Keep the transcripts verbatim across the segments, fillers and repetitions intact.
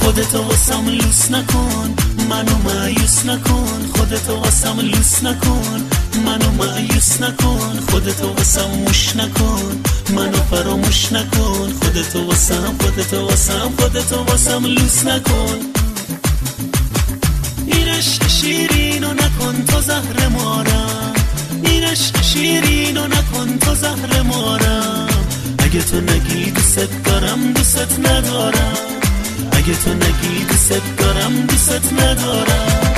خودتو واسم لوس نکن، منو مایوس نکن. خودتو واسم لوس نکن، منو مایوس نکن. خودتو واسم موش نکن، منو فراموش نکن. خودتو واسم خودتو واسم خودتو واسم لوس نکن. این عشق شیرینو نکن تو زهر مارم، این عشق شیرینو نکن تو زهر مارم. اگه تو نگی دوست دارم دوست ندارم، اگه تو نگی دوست دارم دوست ندارم.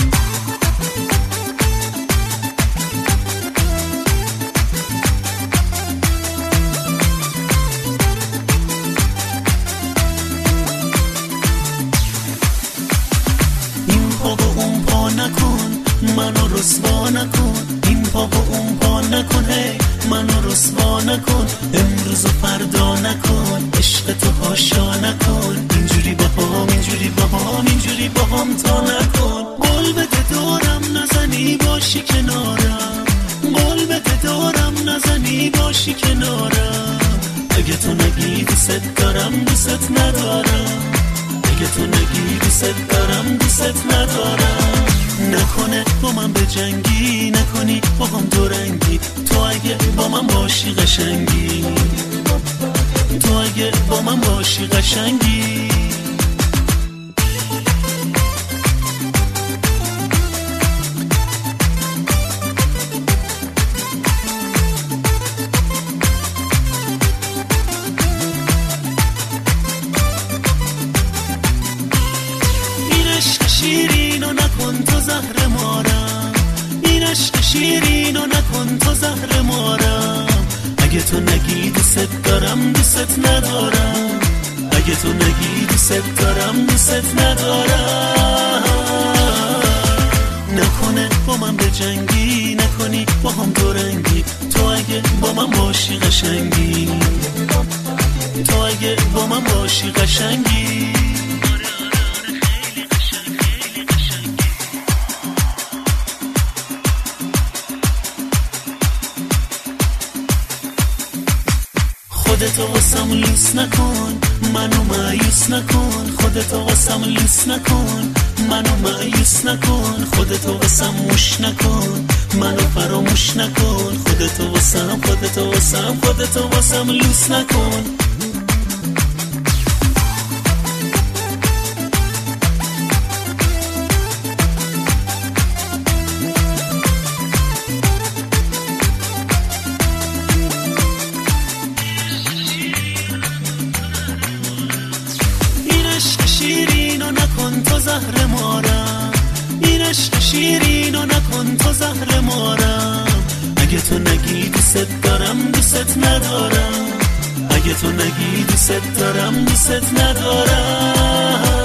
این پا و اون پا نکن، منو رسوا نکن. این پا و اون پا نکن، هی منو رسوا نکن. امروز و فردا نکن، عشق تو هاشا نکن. اینجوری با هم اینجوری با هم اینجوری با هم تا نکن. قول بده دارم نزنی باشی کنارم، قول بده دارم نزنی باشی کنارم. اگه تو نگی دوست دارم دوست ندارم، اگه تو نگی دوست دارم دوست ندارم. نکنه با من به جنگی، نکنی با هم دو رنگی. تو اگه با من باشی قشنگی، تو اگه با من باشی قشنگی. این عشق شیرینو نکن تو زهر مارم، این عشق شیرینو نکن تو زهر مارم. اگه تو نگی دوست دارم دوست ندارم، اگه تو نگی دوست دارم دوست ندارم. نکنه با من به جنگی، نکنی با هم دو رنگی. تو اگه با من باشی قشنگی، تو اگه با من باشی قشنگی. خودتو واسم لوس نکن، منو مایوس نکن. خودتو واسم لوس نکن، منو مایوس نکن. خودتو واسم موش نکن، منو فراموش نکن. خودتو واسم خودتو واسم خودتو واسم لوس نکن. شیرینو نکن تو زهر مارم، این عشق شیرینو نکن تو زهر مارم. اگه تو نگی دوست دارم دوست ندارم، اگه تو نگی دوست دارم دوست ندارم.